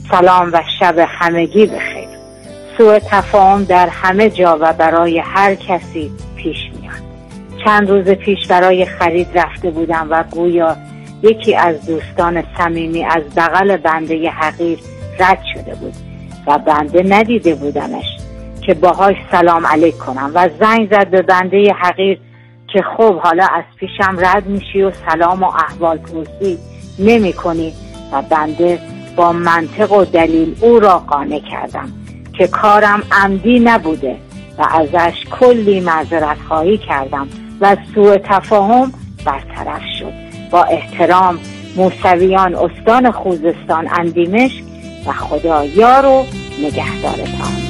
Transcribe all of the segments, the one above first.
سلام و شب همگی بخیر. سوء تفاهم در همه جا و برای هر کسی پیش میاد. چند روز پیش برای خرید رفته بودم و گویا یکی از دوستان صمیمی از بغل بنده حقیر رد شده بود و بنده ندیده بودمش که باهاش سلام علیک کنم و زنگ زد به بنده حقیر که خب حالا از پیشم رد میشی و سلام و احوال پرسی نمی کنی و بنده با منطق و دلیل او را قانع کردم که کارم عمدی نبوده و ازش کلی معذرت خواهی کردم و سوء تفاهم برطرف شد. با احترام، موسویان استان خوزستان اندیمشک و خدا یار و نگهدارتان.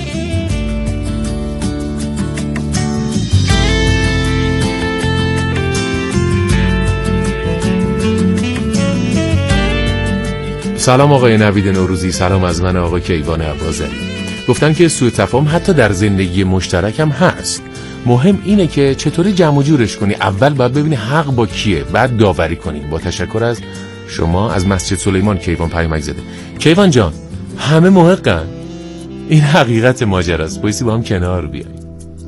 سلام آقای نوید نوروزی، سلام از من آقای کیوان عبازری. گفتن که سوء تفاهم حتی در زندگی مشترک هم هست. مهم اینه که چطوری جمع و جورش کنی. اول باید ببینی حق با کیه، بعد داوری کنی. با تشکر از شما. از مسجد سلیمان کیوان پیامک زده. کیوان جان، همه محقن. این حقیقت ماجراست. بایستی با هم کنار بیاییم.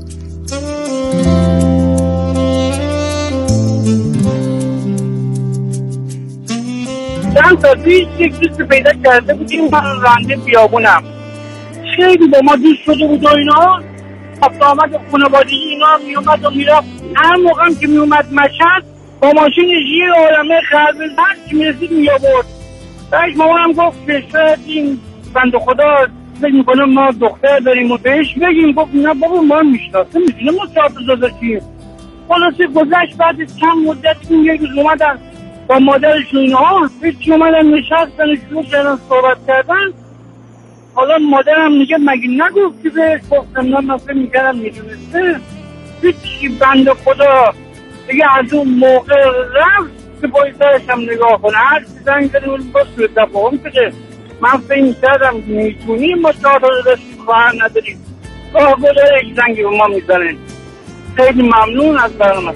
چند تا پیش یک دوست پیدا کرده بودیم من رنده بیابونم، خیلی با ما دوست شده بود و اینا. هفته آمد خانوادگی اینا میومد و میرفت. هر موقع هم که میومد مشهد با ماشینش یه عالمه خربزن که میرسید میابرد. بعد مامانم گفت که شاید این بنده خدا فکر میکنه ما دختر داریم و بهش بگیم. گفت نه بابا ما میشناسه میتونه ما صاحب زادشیم. خلاصه گذشت. بعد چند مدت یک روز اومدن با مادرشون اینها هیچی اومدن نشستن و شروع کردن صحبت کردن. حالا مادرم میگه مگه نگفتی بهش؟ گفتم نه من فکر میکردم میدونسته. هیچی بنده خدا دیگه از اون موقع رفت که باید سرش هم نگاه کنه. هر چی زنگ زنی اون با سوء تفاهم شده. من فکر میکردم میتونیم ما چهار داشتیم خواهر نداریم. گاه گذاره یک زنگی به ما میزنن. خیلی ممنون از برنامه.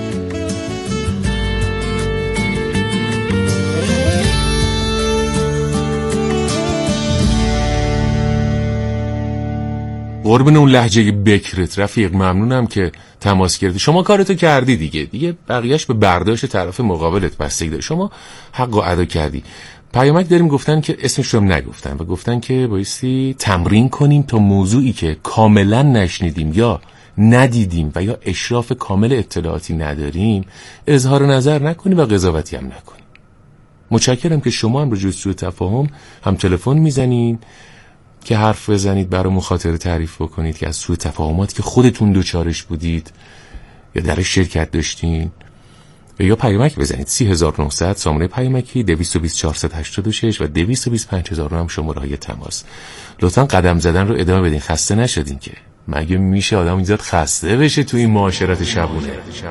قربون اون لهجه بکرت رفیق. ممنونم که تماس گرفتی. شما کارتو کردی دیگه بقیهش به برداشت طرف مقابلت بستگی داره. شما حقو ادا کردی. پیامک داریم گفتن که اسمش رو هم نگفتن و گفتن که بایستی تمرین کنیم تا موضوعی که کاملا نشنیدیم یا ندیدیم و یا اشراف کامل اطلاعاتی نداریم اظهار نظر نکنیم و قضاوتی هم نکنیم. متشکرم که شما هم رجوع سوء تفاهم هم تلفن میزنین که حرف بزنید، برای مخاطره تعریف بکنید که از سوء تفاهمات که خودتون دوچارش بودید یا درش شرکت داشتین، یا پیامک بزنید 3900 سامانه پیامکی 220 486 و 220 5000 هم شماره‌های تماس. لطفاً قدم زدن رو ادامه بدین. خسته نشدین که مگه میشه آدم اینجا خسته بشه تو این معاشرت شبونه.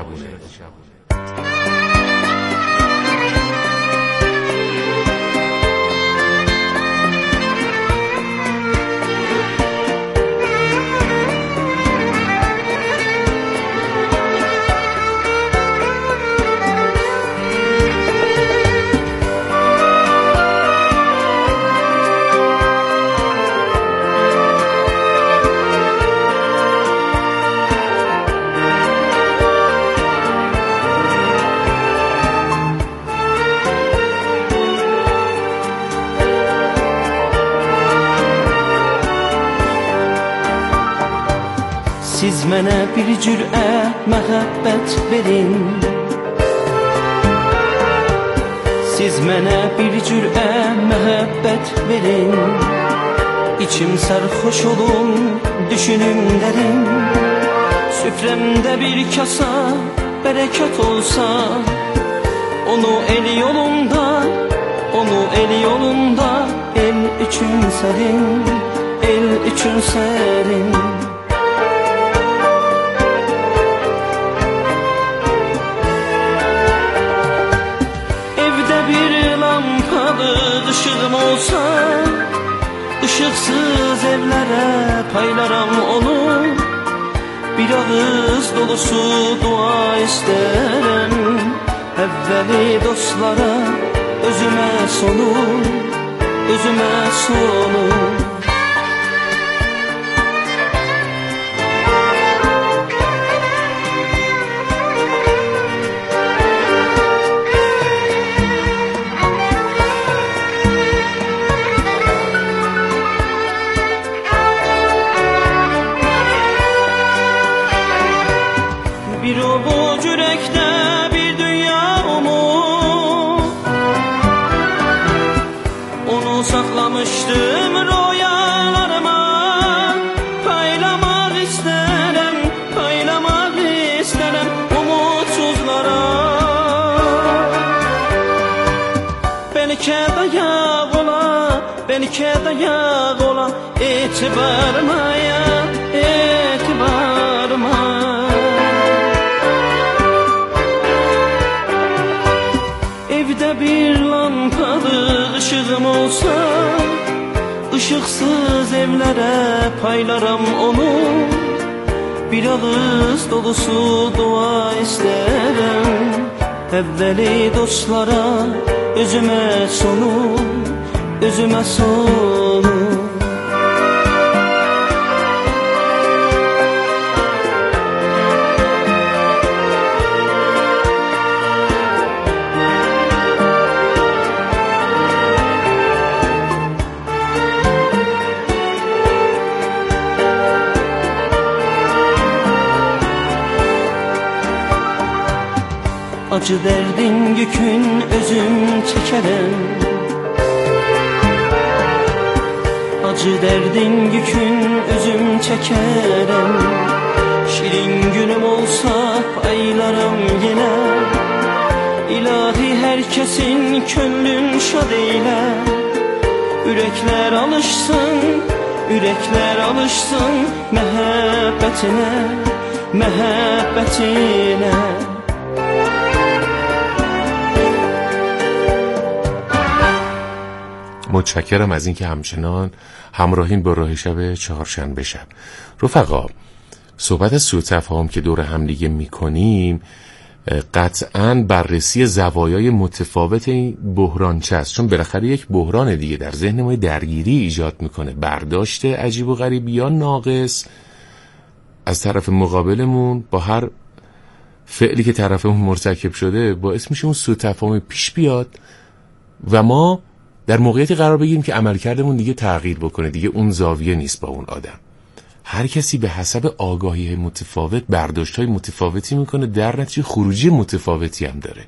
Siz mənə bir cürət məhəbbət verin. Siz mənə bir cürət məhəbbət verin. İçim sərxoş olun, düşünüm dərin. Süfrəmdə bir kasa bərəkət olsa, onu el yolunda, onu el yolunda, el üçün sərin, el üçün sərin. Işığım olsa, ışıksız evlere paylaram onu. Bir ağız dolusu dua isterim. Evveli dostlara, özüme sonu. özümə solub. Bir ovuc ürəkdə bir dünya umut, onu saxlamışdım rüyalarıma. Paylamaq istərəm, paylamaq istərəm umutsuzlara. Bəlkə dayaq ola, bəlkə dayaq ola etibarıma ya, etibarıma. Evdə bir lampalı ışığım olsa, ışıqsız evlərə paylaram onu. Bir ağız dolusu dua istərəm, əvvəli dostlara, özümə sonu, özümə sonu. Acı dərdin yükün özüm çəkərəm, acı dərdin yükün özüm çəkərəm. Şirin günüm olsa paylarım yenə, İlahi hər kəsin könlün şad eylə. Ürəklər alışsın, ürəklər alışsın məhəbbətinə, məhəbbətinə. متشکرم از اینکه همچنان همراهین با راه شب چهارشنبه شب. رفقا، صحبت از سوء تفاهم که دور هم دیگه میکنیم قطعاً بررسی زوایای متفاوت این بحرانچه است، چون بالاخره یک بحران دیگه در ذهن ما درگیری ایجاد میکنه. برداشت عجیب و غریب یا ناقص از طرف مقابلمون با هر فعلی که طرفمون مرتکب شده باعث میشه اون سوء تفاهم پیش بیاد و ما در موقعیتی قرار بگیریم که عملکردمون دیگه تغییر بکنه، دیگه اون زاویه نیست با اون آدم. هر کسی به حسب آگاهی متفاوت برداشت‌های متفاوتی میکنه، در نتیجه خروجی متفاوتی هم داره.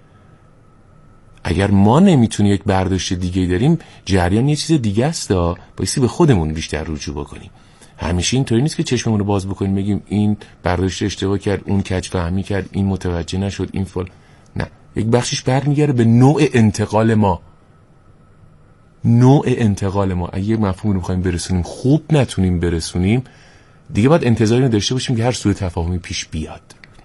اگر ما نمیتونیم یک برداشت دیگه داریم، جریان یه چیز دیگه است، بایستی به خودمون بیشتر رجوع بکنیم. همیشه اینطوری نیست که چشممون رو باز بکنیم بگیم این برداشت اشتباه کرد، اون کج فهمی کرد، این متوجه نشد، این فل. نه، یک بخشش برمیگره به نوع انتقال ما. نوع انتقال ما. اگه یک مفهوم رو می‌خوایم برسونیم خوب نتونیم برسونیم، دیگه باید انتظاری رو داشته باشیم که هر سوء تفاهمی پیش بیاد.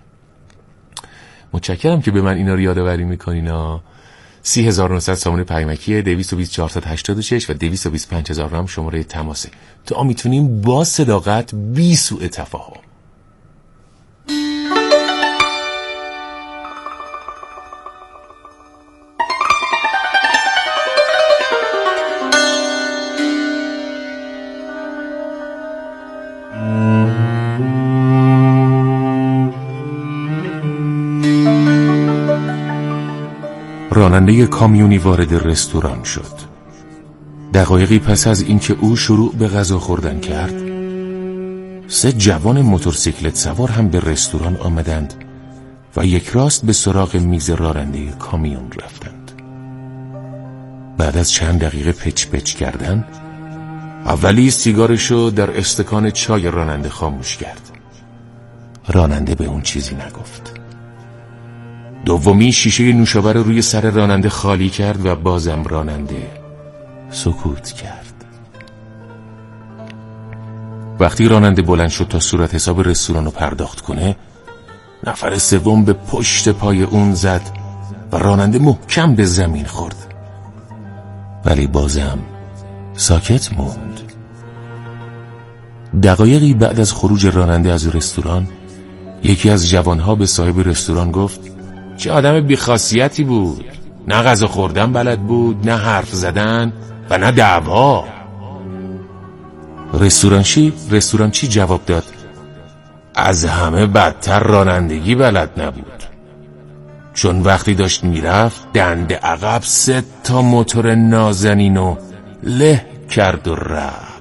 متشکرم که به من اینا رو یادآوری می‌کنینا. 30900 سامانه پیامکی 220 486 و 225000 هم شماره تماسه. تا میتونیم با صداقت بی سوء تفاهم. راننده کامیونی وارد رستوران شد. دقایقی پس از اینکه او شروع به غذا خوردن کرد، 3 جوان موتورسیکلت سوار هم به رستوران آمدند و یک راست به سراغ میز راننده کامیون رفتند. بعد از چند دقیقه پچ پچ کردن، اولی سیگارشو در استکان چای راننده خاموش کرد. راننده به اون چیزی نگفت. دومی شیشه نوشابه رو روی سر راننده خالی کرد و بازم راننده سکوت کرد. وقتی راننده بلند شد تا صورت حساب رستوران رو پرداخت کنه، نفر سوم به پشت پای اون زد و راننده محکم به زمین خورد، ولی بازم ساکت موند. دقایقی بعد از خروج راننده از رستوران، یکی از جوانها به صاحب رستوران گفت: چه آدم بی‌خاصیتی بود، نه غذا خوردن بلد بود، نه حرف زدن و نه دعوا. رستورانچی جواب داد از همه بدتر رانندگی بلد نبود، چون وقتی داشت میرفت دنده عقب 3 موتور نازنینو له کرد و رفت.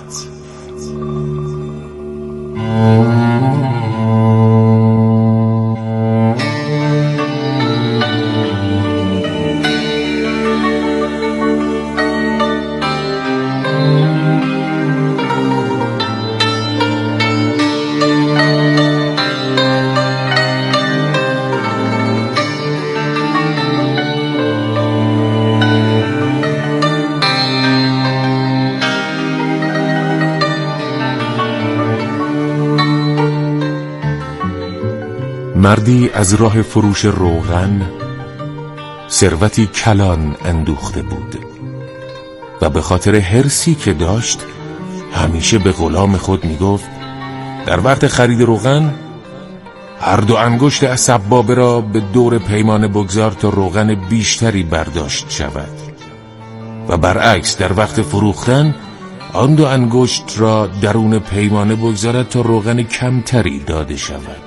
مردی از راه فروش روغن ثروتی کلان اندوخته بود و به خاطر حرصی که داشت همیشه به غلام خود میگفت در وقت خرید روغن هر 2 انگشت از سبابه را به دور پیمانه بگذار تا روغن بیشتری برداشت شود و برعکس در وقت فروختن آن 2 انگشت را درون پیمانه بگذارد تا روغن کمتری داده شود.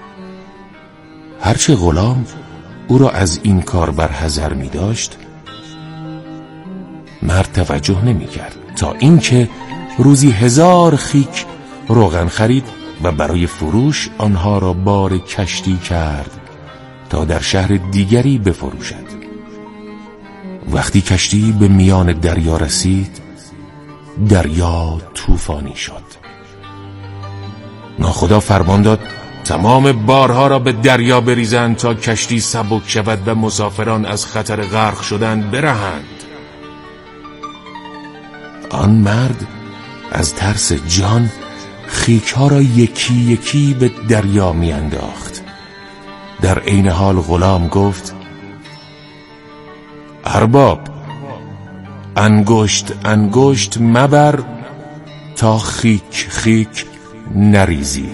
هرچه غلام او را از این کار برحذر می داشت، مرد توجه نمی کرد تا اینکه روزی 1000 خیک روغن خرید و برای فروش آنها را بار کشتی کرد تا در شهر دیگری بفروشد. وقتی کشتی به میان دریا رسید، دریا طوفانی شد. ناخدا فرمان داد تمام بارها را به دریا بریزند تا کشتی سبک شود و مسافران از خطر غرق شدن برهند. آن مرد از ترس جان خیک‌ها را یکی یکی به دریا می انداخت. در عین حال غلام گفت ارباب، انگشت انگشت مبر تا خیک خیک نریزی.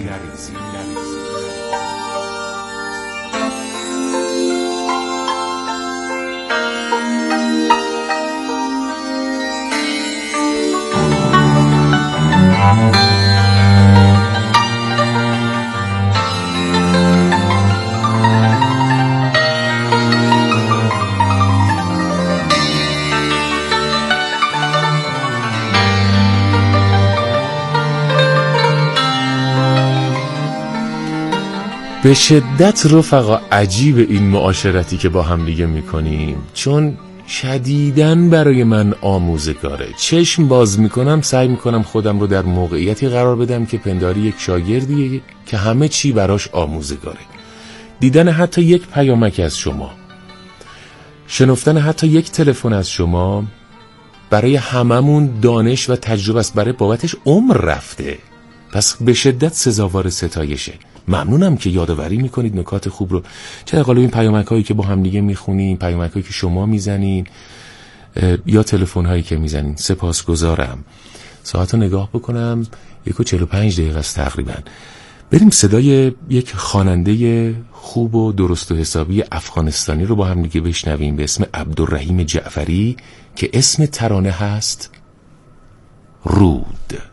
به شدت رفقا عجیب این معاشرتی که با هم دیگه میکنیم، چون شدیداً برای من آموزگاره. چشم باز میکنم سعی میکنم خودم رو در موقعیتی قرار بدم که پنداری یک شاگردیه که همه چی براش آموزگاره. دیدن حتی یک پیامک از شما، شنفتن حتی یک تلفن از شما برای هممون دانش و تجربه است، برای بابتش عمر رفته، پس به شدت سزاوار ستایشه. ممنونم که یادآوری میکنید نکات خوب رو، چه قالب این پیامک هایی که با هم دیگه میخونیم، پیامک هایی که شما میزنین یا تلفن هایی که میزنین. سپاسگزارم. ساعت رو نگاه بکنم 1:45 است تقریبا. بریم صدای یک خواننده خوب و درست و حسابی افغانستانی رو با هم دیگه بشنویم به اسم عبدالرحیم جعفری که اسم ترانه هست رود.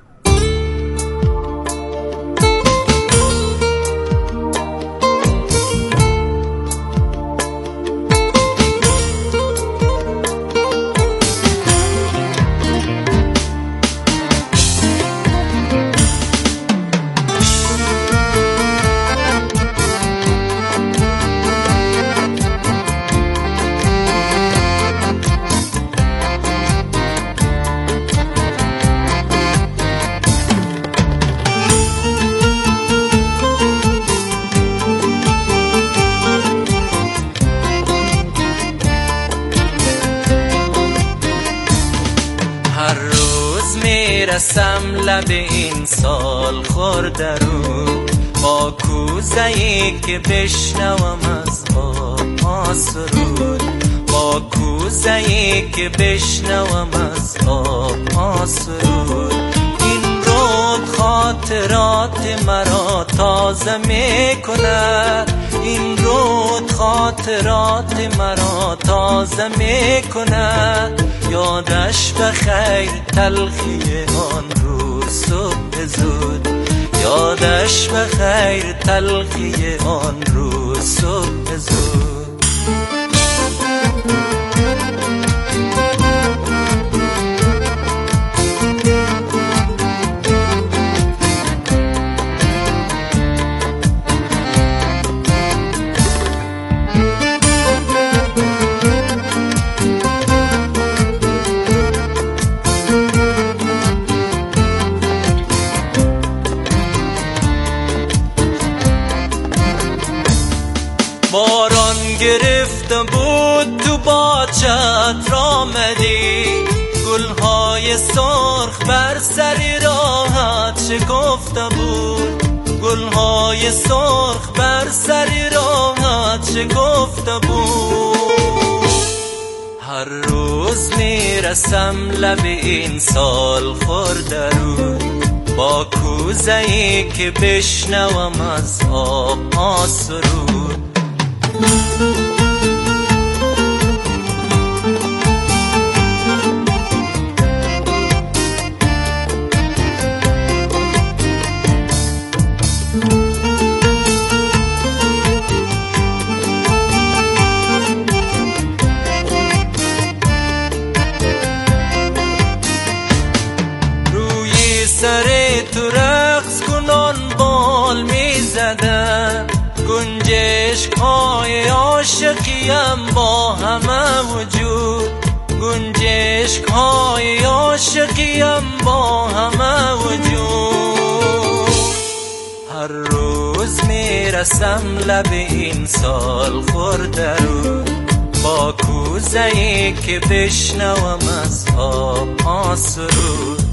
رسم لب این سال خورده رو با کوزه‌ای که بشنوم از آب سرود، با کوزه‌ای که بشنوم از آب سرود. این رود خاطر خاطرات مرا تازه میکنه، این رود خاطرات مرا تازه میکنه. یادش بخیر تلخی آن روز صبح زود، یادش بخیر تلخی آن روز صبح زود. باران گرفته بود تو باغچت آمدی، گلهای سرخ بر سر راهت شکفته بود، گلهای سرخ بر سر راهت شکفته بود. هر روز میرسم لب این سال خورده رو، با کوزه‌ای که بشنوم از آب سرود. روی سر تو رقص کنان بال میزدن، گنجشک های عاشقیم با همه وجود، گنجشک های عاشقیم با همه وجود. هر روز میرسم لب این سال خورده رو، با کوزه‌ای که بشنوم از آب سرود.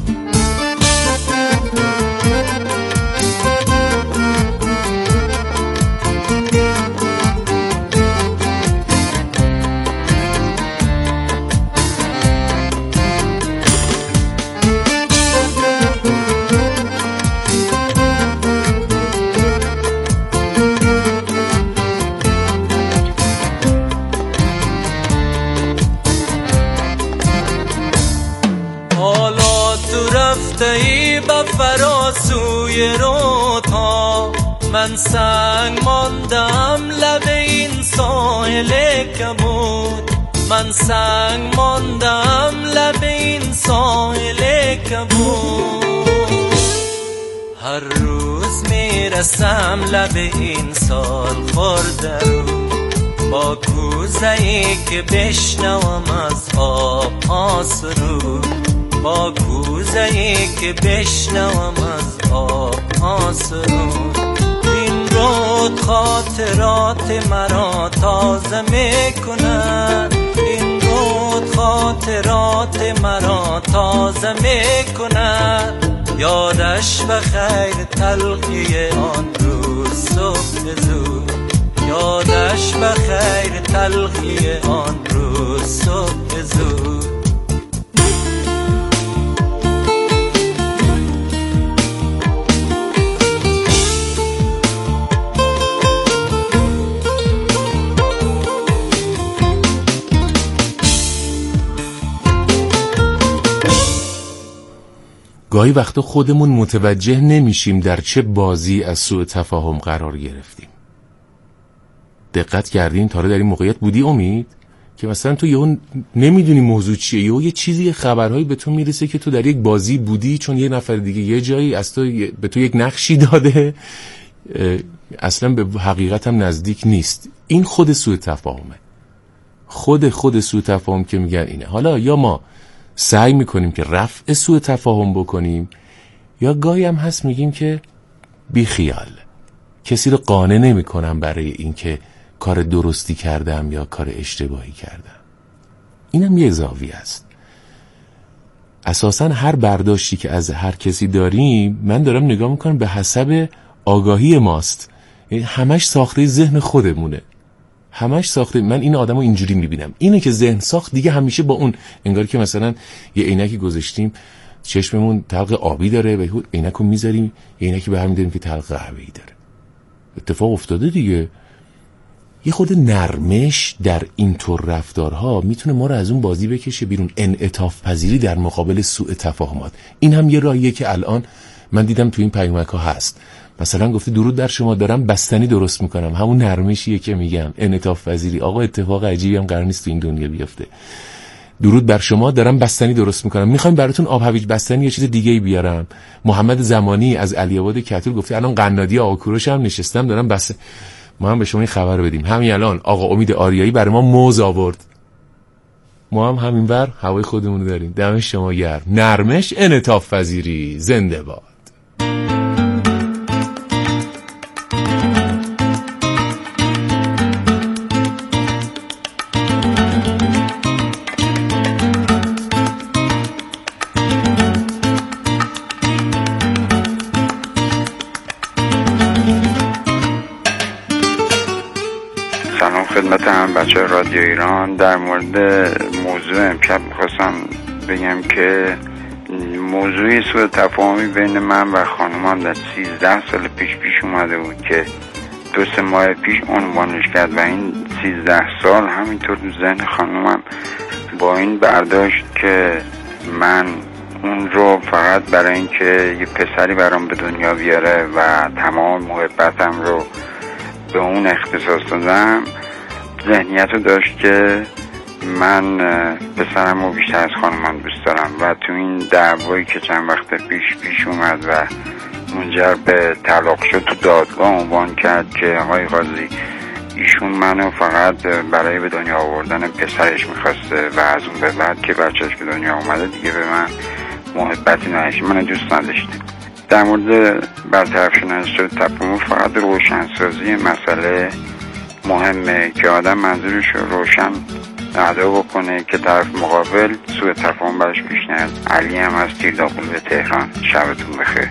حالا تو رفته ای به فراسوی رودها، من سنگ ماندم لب این ساحل کبود، من سنگ ماندم لب این ساحل کبود. هر روز میرسم لب این سال خورده رو، با کوزه‌ای که بشنوم از آب سرود، با کوزه‌ای که بشنوم از آب سرود. این رود خاطرات مرا تازه میکنه، این رود خاطرات مرا تازه میکنه. یادش بخیر تلخی آن روز صبح زود، یادش بخیر تلخی آن روز صبح زود. گاهی وقتا خودمون متوجه نمیشیم در چه بازی از سوء تفاهم قرار گرفتیم. دقت کردین تا در این موقعیت بودی امید که مثلا تو یهو نمیدونی موضوع چیه، یهو یه چیزی خبرهایی به تو میرسه که تو در یک بازی بودی، چون یه نفر دیگه یه جایی از تو به تو یک نقشی داده، اصلا به حقیقت هم نزدیک نیست. این خود سوء تفاهمه، خود سوء تفاهم که میگن اینه. حالا یا ما سعی میکنیم که رفع سوء تفاهم بکنیم، یا گاهی هم هست میگیم که بی خیال، کسی رو قانع نمیکنم برای این که کار درستی کردم یا کار اشتباهی کردم. اینم یه زاویه است. اساساً هر برداشتی که از هر کسی داریم، من دارم نگاه میکنم به حسب آگاهی ماست، یعنی همش ساخته ذهن خودمونه، همش ساخته. من این آدمو اینجوری میبینم، اینه که ذهن ساخت دیگه همیشه با اون، انگار که مثلا یه عینکی گذاشتیم چشممون تلق آبی داره و عینکو میذاریم عینکی به هم می‌داریم که تلق قهوه‌ای داره. اتفاق افتاده دیگه. یه خود نرمش در اینطور رفتارها میتونه ما رو از اون بازی بکشه بیرون. انعطاف پذیری در مقابل سوء تفاهمات، این هم یه راهیه که الان من دیدم تو این پیامک ها هست. مثلا گفته درود بر شما، دارم بستنی درست میکنم. همون نرمشیه که میگم، انعطاف پذیری. آقا اتفاق عجیبی هم قرار نیست تو این دنیا بیفته. درود بر شما، دارم بستنی درست میکنم. میخوایم براتون آب هویج بستنی یا چیز دیگه‌ای بیارم؟ محمد زمانی از علی آباد کتول گفته الان قنادی آقا کوروش هم نشستم دارم بس. ما هم به شما این خبر بدیم، همین الان آقا امید آریایی برای ما موز آورد. ما هم همینور هوای خودمون داریم. دم شما گرم. نرمش، انعطاف پذیری، زنده باد. خدمت هم بچه رادیو ایران. در مورد موضوع امشب میخواستم بگم که موضوعی سوء تفاهمی بین من و خانومم در 13 سال پیش اومده بود که 2-3 ماه پیش عنوانش کرد و این 13 سال همینطور تو ذهن خانومم با این برداشت که من اون رو فقط برای اینکه یه پسری برام به دنیا بیاره و تمام محبتم رو به اون اختصاص دادم، ذهنیت رو داشت که من پسرم رو بیشتر از خانمم دوست دارم و تو این دعوایی که چند وقت پیش اومد و منجر به طلاق شد تو دادگاه عنوان کرد که آقای قاضی ایشون منو فقط برای به دنیا آوردن پسرش میخواسته و از اون به بعد که بچهش به دنیا اومده دیگه به من محبتی نداشت، من دوست نداشته. در مورد برطرف شدن سوء تفاهم فقط روشنسازی مسئله مهمه که آدم منظورش رو روشن ادا بکنه که طرف مقابل سوء تفاهم برش پیش نیاد. علی هم از تیرداغول به تهران. شبتون بخیر.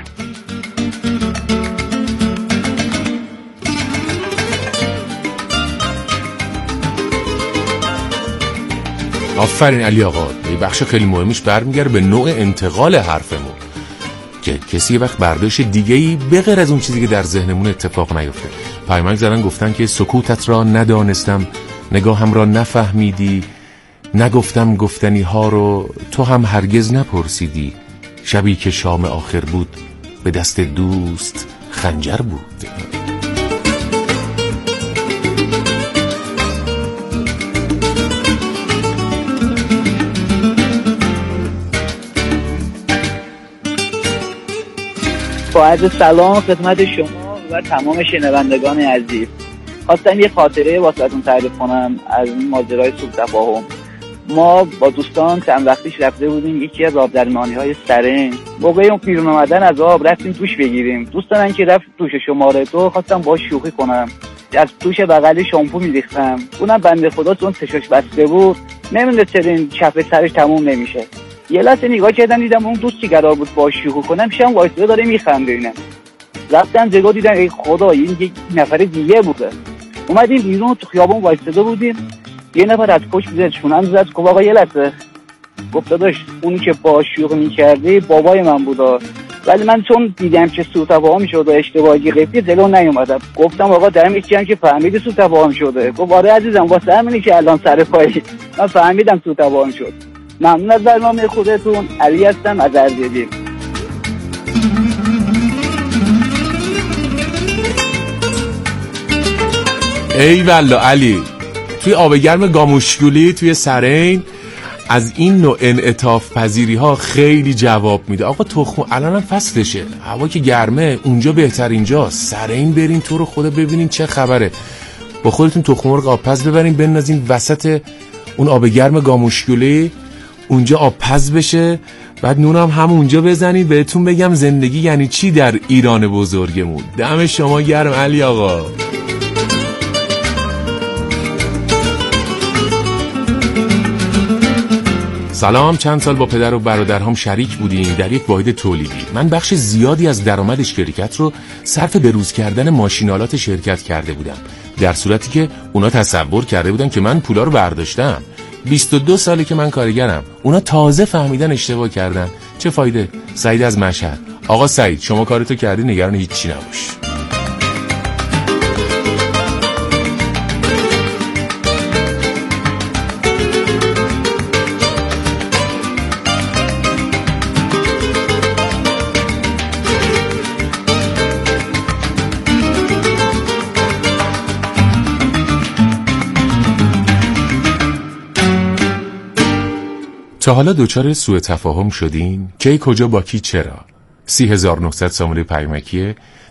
آفرین علی آقا. یه بخش خیلی مهمش برمیگره به نوع انتقال حرفمون که کسی یه وقت برداشت دیگه‌ای به غیر از اون چیزی که در ذهنمون اتفاق نیفته. پیامک زدن گفتن که سکوتت را ندانستم، نگاهم را نفهمیدی، نگفتم گفتنی ها رو تو هم هرگز نپرسیدی، شبی که شام آخر بود به دست دوست خنجر بود. با عرض سلام خدمت شما و تمام شنوندگان عزیز. خواستم یه خاطره واسهتون تعریف کنم از این ماجرای سوء تفاهم. ما با دوستان چند وقتیش رفته بودیم یکی از آبدرمانی‌های سرین. موقع اون بیرون اومدن از آب رفتیم دوش بگیریم. دوستان که رفت دوش شماره 2 خواستم باهاش شوخی کنم. از دوش بغلی شامپو می‌ریختم. اونم بنده خدا چون چشاش بسته بود نمی‌دونست چرا این چپ سرش تموم نمیشه. یه لحظه نگاه کردم دیدم اون دوستی قرار بود باهاش شوخی کنم پیشم وایساده داره میخنده. اینا رفتم جلو دیدم ای خدا این یک نفر دیگه بوده. اومدیم بیرون تو خیابون وایساده بودیم، یه نفر از پشت زد شونم زد گفت آقا یه لحظه. گفت داداش اونی که باهاش شوخی میکردی بابای من بوده، ولی من چون دیدم که سوء تفاهم شده اشتباهی قیفی جلو نیومدم. گفتم آقا دارم هیچ چیزی که فهمیدی سوء تفاهم شده. گفت آره عزیزم واسه همینی که الان سر پایی من فهمیدم سوء تفاهم شد. ممنون از برنامه خودتون. علی هستم از اردبیل. ای والله علی، توی آب گرم گاموشگولی توی سرین از این نوع انعطاف پذیری ها خیلی جواب میده. آقا تخم الان هم فصلشه، هوا که گرمه، اونجا بهتر اینجاست. سرین برین تو رو خدا ببینین چه خبره. با خودتون تخم مرغ آبپز ببرین بندازین وسط اون آب گرم گاموشگولی، اونجا آبپز بشه، بعد نونم همونجا بزنید. بهتون بگم زندگی یعنی چی در ایران بزرگمون. دم شما گرم علی آقا. سلام. چند سال با پدر و برادرهم شریک بودیم در یک واحد تولیدی. من بخش زیادی از درآمد شرکت رو صرف بروز کردن ماشینالات شرکت کرده بودم، در صورتی که اونا تصور کرده بودن که من پولا رو برداشتم. 22 ساله که من کارگرم. اونا تازه فهمیدن اشتباه کردن. چه فایده؟ سعید از مشهد. آقا سعید شما کارتو کردی، نگران هیچی نباش. تا حالا دوچار سوء تفاهم شدین؟ کی، کجا، با کی، چرا؟ 30900 سامانه پیامکی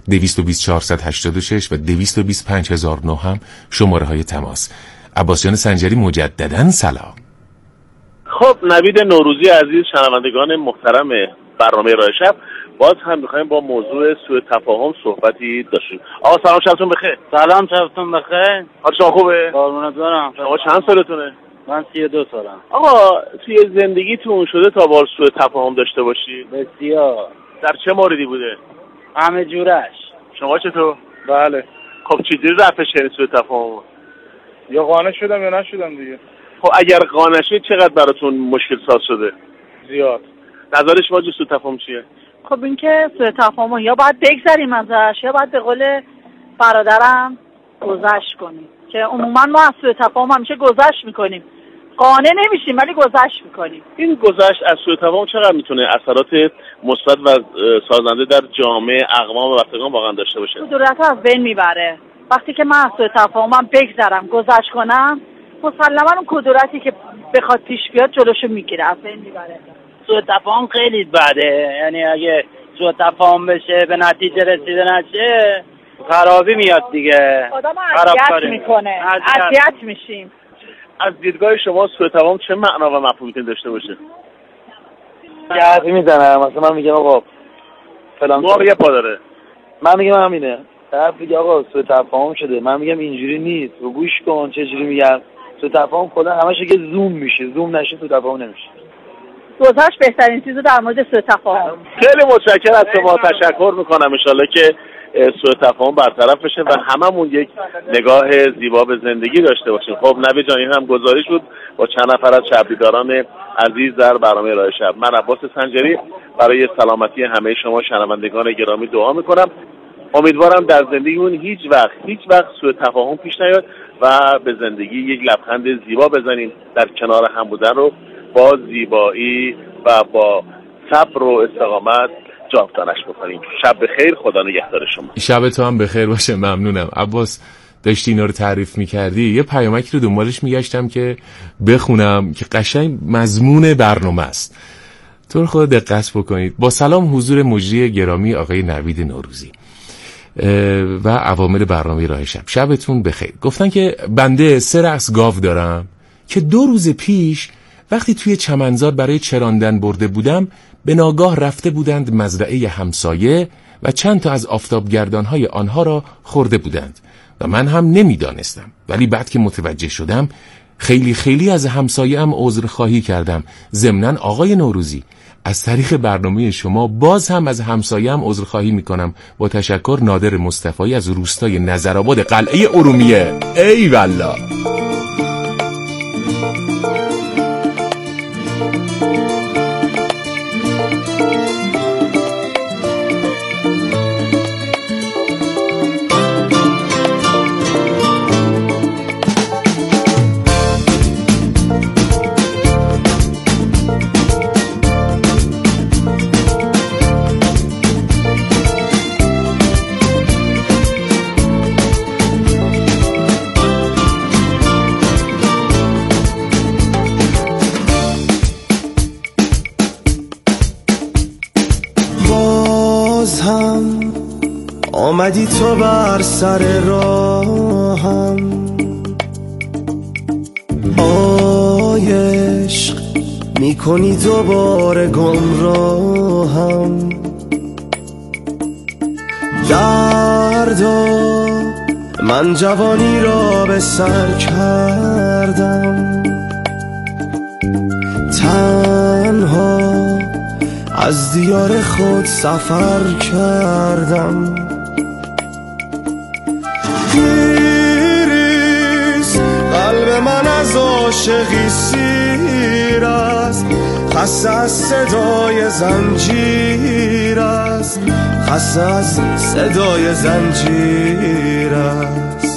220486 و 225009 هم شماره های تماس. عباس جان سنجری مجدداً سلام. خب نوید نوروزی عزیز، شنوندگان محترم برنامه راه شب، باز هم می‌خوایم با موضوع سوء تفاهم صحبتی داشتیم. آقا سلام، شبتون بخیر. سلام، شبتون بخیر. حال شما خوبه؟ قربونت برم. شما چند سالتونه؟ من 32 سالم. آقا توی زندگیتون شده تا بار سوء تفاهم داشته باشی؟ بسیار. در چه موردی بوده؟ همه جورش. شما چطور؟ بله. خب چجوری رفع شدین سوء تفاهم؟ یا قانع شدم یا نشدم دیگه. خب اگر قانع شدید چقدر براتون مشکل ساز شده؟ زیاد. نظر شما جو سوء تفاهم چیه؟ خب این که سوء تفاهم یا باید بگذریم ازش یا باید به قول برادرم گذشت کنیم، که عموما ما از سوء تفاهم همیشه گذشت میکنیم، قانع نمیشیم ولی گذشت میکنیم. این گذشت از سوء تفاهم چقدر میتونه اثرات مثبت و سازنده در جامعه، اقوام و بستگان واقعا داشته باشه؟ کدورت از بین میبره. وقتی که من از سوء تفاهمم بگذرم، گذشت کنم، مسلما اون کدورتی که بخواد پیش بیاد جلوشو میگیره، از بین میبره. سوء تفاهم خیلی بده، یعنی اگه سوء تفاهم بشه به نتیجه رسیده نشه خرابی میاد دیگه. آدم اذیت میکنه، اذیت میشیم. از دیدگاه شما سوء تفاهم چه معنا و مفهومی داشته باشه؟ حرفی میزنم مثلا من میگم آقا فلان ما یه پا داره، من میگم همینه، طرف میگه آقا سوء تفاهم شده، من میگم اینجوری نیست، رو گوش کن چه جوری میگم. سوء تفاهم کلا همش که زوم میشه، زوم نشه سوء تفاهم نمیشه. گذشت بهترین چیزو در مورد سوء تفاهم. خیلی متشکرم از شما، تشکر میکنم. ان شاءالله که سوء تفاهم برطرف بشه و هممون یک نگاه زیبا به زندگی داشته باشیم. خب نوید جان، این هم گزارش بود با چند نفر از شب‌دیداران عزیز در برنامه راه شب. من عباس سنجری برای سلامتی همه شما شنوندگان گرامی دعا میکنم. امیدوارم در زندگیمون هیچ وقت سوء تفاهم پیش نیاد و به زندگی یک لبخند زیبا بزنیم. در کنار هم بودن رو با زیبایی و با صبر و استقامت جاودانش بکنیم. شب بخیر، خدا نگهدار شما. شب تو هم بخیر باشه. ممنونم. عباس داشتی اینا رو تعریف میکردی، یه پیامک رو دنبالش میگشتم که بخونم که قشنگ مضمون برنامه است. تو رو خدا دقت بکنید. با سلام حضور مجری گرامی آقای نوید نوروزی و عوامل برنامه راه شب، شبتون بخیر. گفتن که بنده 3 رأس گاو دارم که 2 روز پیش وقتی توی چمنزار برای چراندن برده بودم به ناگاه رفته بودند مزرعه همسایه و چند تا از آفتابگردانهای آنها را خورده بودند و من هم نمیدانستم، ولی بعد که متوجه شدم خیلی از همسایه هم عذرخواهی کردم. ضمناً آقای نوروزی از طریق برنامه شما باز هم از همسایه هم عذرخواهی میکنم. با تشکر، نادر مصطفی از روستای نظرآباد قلعه ارومیه. ای والله. آمدی تو بر سر راهم، عشق میکنی دوباره گمراهم. دردا من جوانی را به سر کردم، تنها از دیار خود سفر کردم. گریز قلب من از عاشقی سیر است، خسته از صدای زنجیر است، خسته از صدای زنجیر است.